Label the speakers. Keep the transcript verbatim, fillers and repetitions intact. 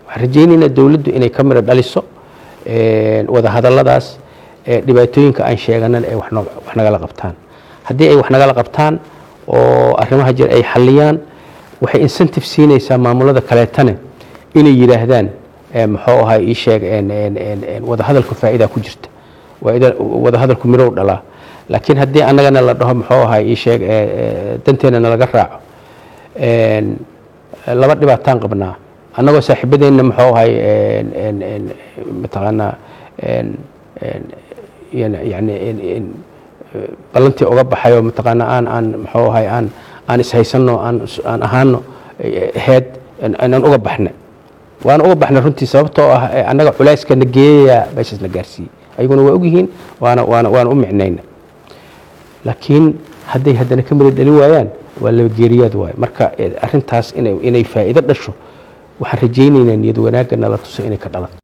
Speaker 1: waxaan rajaynaynaa dawladdu inay ka miro dhaliso wada hadalladaas dhibaatooyinka aan sheeganan ee wax nagala qabtaan haddii ay wax nagala qabtaan oo arrimaha jir ay xalliyaan waxay incentive siinaysaa maamulada kaleetana inay yiraahdaan muxuu ahaa ii sheeg wada hadalku faa'iido ku jirta wada hadalku miro dhalaa laakiin haddii annagana la dhaho muxuu ahaa ii sheeg danteena laga raaco laba dhibaataan qabnaa annagoo saaxiibadeena muxuu ahaa mataqaanaa yani balantii uga baxayo mataqaanaa aan aan muxuu ahaa aan aan ishaysano aan aan ahaano head aan uga baxna waan uga baxna runtii sababtoo ah annaga culayska nageeya meeshas la gaarsiiyay ayaguna waa ogyihiin waana waana waan u micnayna laakiin hadday haddana ka mid dhalin waayaan waa laba geeriyaad waay marka arrintaas inay inay faa'iido dhasho waxaan rajaynaynaa niyad wanaagga nala tuso inay ka dhalato